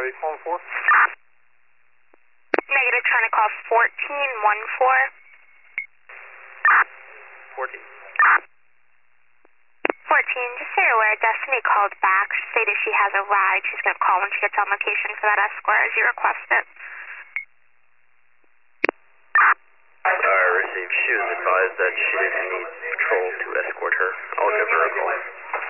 you calling for? Negative, trying to call 1414. 14. 14, just so you're aware, Destiny called back. She stated she has a ride. She's going to call when she gets on location for that escort as you requested. Received. She was advised that she didn't need patrol to escort her. I'll give her a call.